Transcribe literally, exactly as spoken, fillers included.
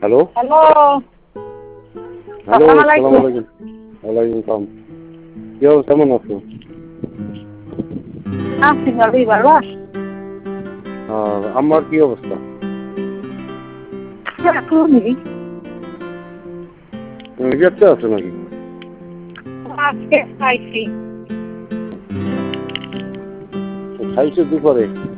Hello hello hello, আসসালামু আসসালামু আলাইকুম। আলাইকুম। ওয়ালাইকুম সালাম। কি অবস্থা, কেমন আছো? আছি ভালোই, ভালো আছি। আর আমার কি অবস্থা? এখনই রিজার্ভে আছো নাকি? আজকে খাইছি। খাইছো দুপুরে?